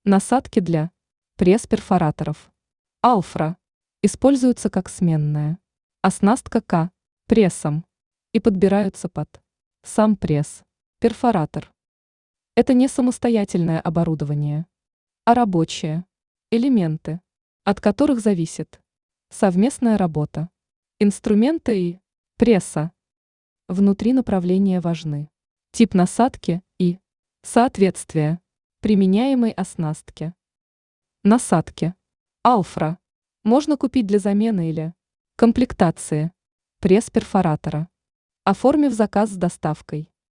Насадки для пресс-перфораторов. Алфра используются как сменная. Оснастка К прессом и подбираются под сам пресс, перфоратор. Это не самостоятельное оборудование, а рабочие элементы, от которых зависит совместная работа. Инструменты и пресса. Внутри направления важны тип насадки и соответствие применяемой оснастке. Насадки. Алфра можно купить для замены или комплектации пресс-перфоратора, оформив заказ с доставкой.